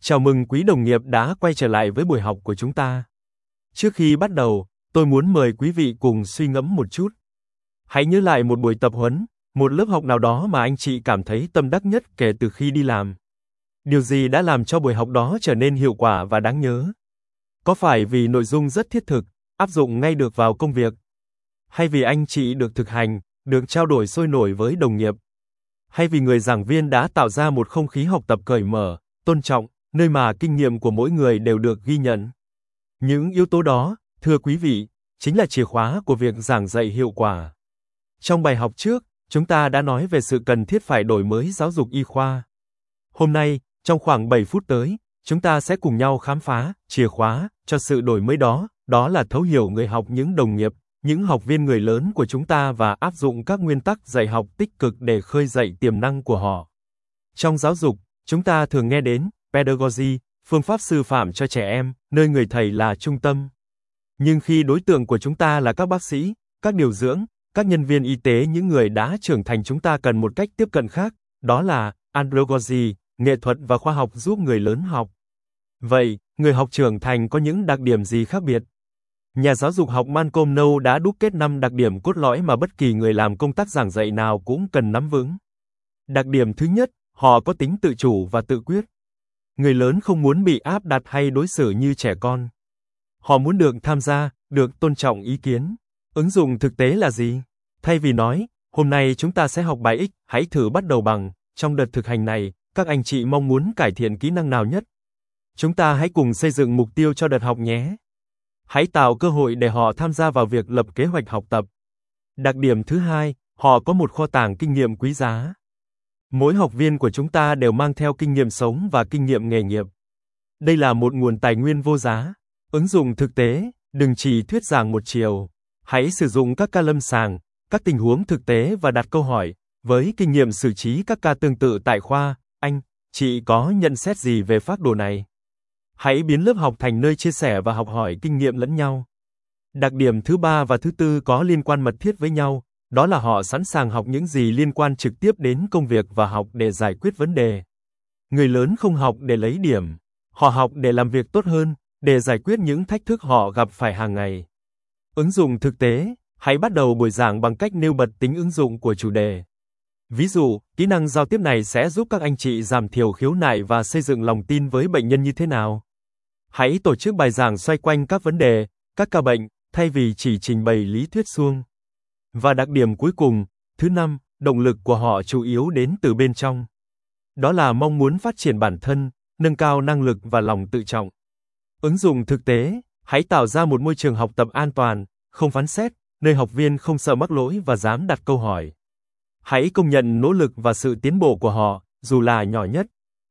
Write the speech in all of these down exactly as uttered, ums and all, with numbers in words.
Chào mừng quý đồng nghiệp đã quay trở lại với buổi học của chúng ta. Trước khi bắt đầu, tôi muốn mời quý vị cùng suy ngẫm một chút. Hãy nhớ lại một buổi tập huấn, một lớp học nào đó mà anh chị cảm thấy tâm đắc nhất kể từ khi đi làm. Điều gì đã làm cho buổi học đó trở nên hiệu quả và đáng nhớ? Có phải vì nội dung rất thiết thực, áp dụng ngay được vào công việc? Hay vì anh chị được thực hành, được trao đổi sôi nổi với đồng nghiệp? Hay vì người giảng viên đã tạo ra một không khí học tập cởi mở, tôn trọng, nơi mà kinh nghiệm của mỗi người đều được ghi nhận? Những yếu tố đó, thưa quý vị, chính là chìa khóa của việc giảng dạy hiệu quả. Trong bài học trước, chúng ta đã nói về sự cần thiết phải đổi mới giáo dục y khoa. Hôm nay, trong khoảng bảy phút tới, chúng ta sẽ cùng nhau khám phá chìa khóa cho sự đổi mới đó, đó là thấu hiểu người học, những đồng nghiệp, những học viên người lớn của chúng ta và áp dụng các nguyên tắc dạy học tích cực để khơi dậy tiềm năng của họ. Trong giáo dục, chúng ta thường nghe đến pedagogy, phương pháp sư phạm cho trẻ em, nơi người thầy là trung tâm. Nhưng khi đối tượng của chúng ta là các bác sĩ, các điều dưỡng, các nhân viên y tế, những người đã trưởng thành, chúng ta cần một cách tiếp cận khác, đó là andragogy, nghệ thuật và khoa học giúp người lớn học. Vậy, người học trưởng thành có những đặc điểm gì khác biệt? Nhà giáo dục học Malcolm Knowles đã đúc kết năm đặc điểm cốt lõi mà bất kỳ người làm công tác giảng dạy nào cũng cần nắm vững. Đặc điểm thứ nhất, họ có tính tự chủ và tự quyết. Người lớn không muốn bị áp đặt hay đối xử như trẻ con. Họ muốn được tham gia, được tôn trọng ý kiến. Ứng dụng thực tế là gì? Thay vì nói, hôm nay chúng ta sẽ học bài X, hãy thử bắt đầu bằng, trong đợt thực hành này, các anh chị mong muốn cải thiện kỹ năng nào nhất? Chúng ta hãy cùng xây dựng mục tiêu cho đợt học nhé. Hãy tạo cơ hội để họ tham gia vào việc lập kế hoạch học tập. Đặc điểm thứ hai, họ có một kho tàng kinh nghiệm quý giá. Mỗi học viên của chúng ta đều mang theo kinh nghiệm sống và kinh nghiệm nghề nghiệp. Đây là một nguồn tài nguyên vô giá. Ứng dụng thực tế, đừng chỉ thuyết giảng một chiều. Hãy sử dụng các ca lâm sàng, các tình huống thực tế và đặt câu hỏi. Với kinh nghiệm xử trí các ca tương tự tại khoa, anh, chị có nhận xét gì về phác đồ này? Hãy biến lớp học thành nơi chia sẻ và học hỏi kinh nghiệm lẫn nhau. Đặc điểm thứ ba và thứ tư có liên quan mật thiết với nhau, đó là họ sẵn sàng học những gì liên quan trực tiếp đến công việc và học để giải quyết vấn đề. Người lớn không học để lấy điểm, họ học để làm việc tốt hơn, để giải quyết những thách thức họ gặp phải hàng ngày. Ứng dụng thực tế, hãy bắt đầu buổi giảng bằng cách nêu bật tính ứng dụng của chủ đề. Ví dụ, kỹ năng giao tiếp này sẽ giúp các anh chị giảm thiểu khiếu nại và xây dựng lòng tin với bệnh nhân như thế nào? Hãy tổ chức bài giảng xoay quanh các vấn đề, các ca bệnh, thay vì chỉ trình bày lý thuyết suông. Và đặc điểm cuối cùng, thứ năm, động lực của họ chủ yếu đến từ bên trong. Đó là mong muốn phát triển bản thân, nâng cao năng lực và lòng tự trọng. Ứng dụng thực tế, hãy tạo ra một môi trường học tập an toàn, không phán xét, nơi học viên không sợ mắc lỗi và dám đặt câu hỏi. Hãy công nhận nỗ lực và sự tiến bộ của họ, dù là nhỏ nhất.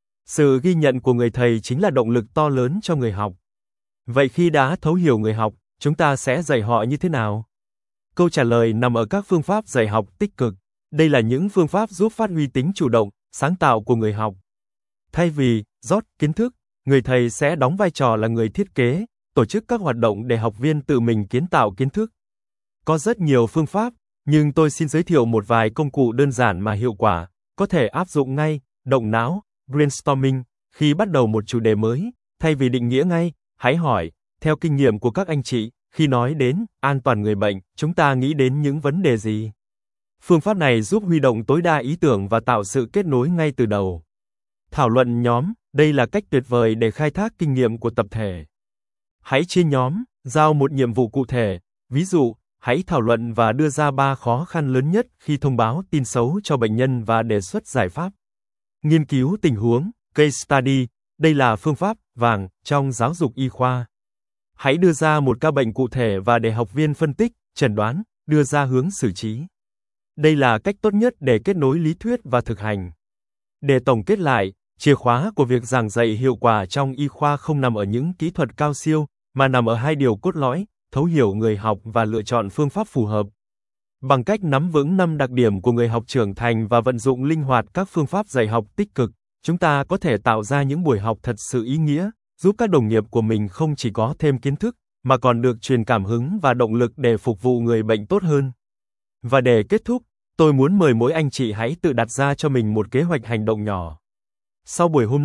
Sự ghi nhận của người thầy chính là động lực to lớn cho người học. Vậy khi đã thấu hiểu người học, chúng ta sẽ dạy họ như thế nào? Câu trả lời nằm ở các phương pháp dạy học tích cực. Đây là những phương pháp giúp phát huy tính chủ động, sáng tạo của người học. Thay vì rót kiến thức, người thầy sẽ đóng vai trò là người thiết kế, tổ chức các hoạt động để học viên tự mình kiến tạo kiến thức. Có rất nhiều phương pháp, nhưng tôi xin giới thiệu một vài công cụ đơn giản mà hiệu quả, có thể áp dụng ngay, động não, brainstorming, khi bắt đầu một chủ đề mới, thay vì định nghĩa ngay, hãy hỏi, theo kinh nghiệm của các anh chị, khi nói đến an toàn người bệnh, chúng ta nghĩ đến những vấn đề gì? Phương pháp này giúp huy động tối đa ý tưởng và tạo sự kết nối ngay từ đầu. Thảo luận nhóm, đây là cách tuyệt vời để khai thác kinh nghiệm của tập thể. Hãy chia nhóm, giao một nhiệm vụ cụ thể, ví dụ, hãy thảo luận và đưa ra ba khó khăn lớn nhất khi thông báo tin xấu cho bệnh nhân và đề xuất giải pháp. Nghiên cứu tình huống, case study, đây là phương pháp vàng trong giáo dục y khoa. Hãy đưa ra một ca bệnh cụ thể và để học viên phân tích, chẩn đoán, đưa ra hướng xử trí. Đây là cách tốt nhất để kết nối lý thuyết và thực hành. Để tổng kết lại, chìa khóa của việc giảng dạy hiệu quả trong y khoa không nằm ở những kỹ thuật cao siêu, mà nằm ở hai điều cốt lõi, thấu hiểu người học và lựa chọn phương pháp phù hợp. Bằng cách nắm vững năm đặc điểm của người học trưởng thành và vận dụng linh hoạt các phương pháp dạy học tích cực, chúng ta có thể tạo ra những buổi học thật sự ý nghĩa, giúp các đồng nghiệp của mình không chỉ có thêm kiến thức, mà còn được truyền cảm hứng và động lực để phục vụ người bệnh tốt hơn. Và để kết thúc, tôi muốn mời mỗi anh chị hãy tự đặt ra cho mình một kế hoạch hành động nhỏ. Sau buổi hôm nay,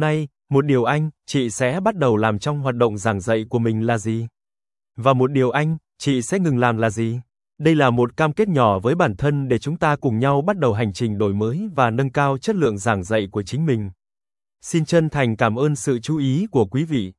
Một điều anh, chị sẽ bắt đầu làm trong hoạt động giảng dạy của mình là gì? Và một điều anh, chị sẽ ngừng làm là gì? Đây là một cam kết nhỏ với bản thân để chúng ta cùng nhau bắt đầu hành trình đổi mới và nâng cao chất lượng giảng dạy của chính mình. Xin chân thành cảm ơn sự chú ý của quý vị.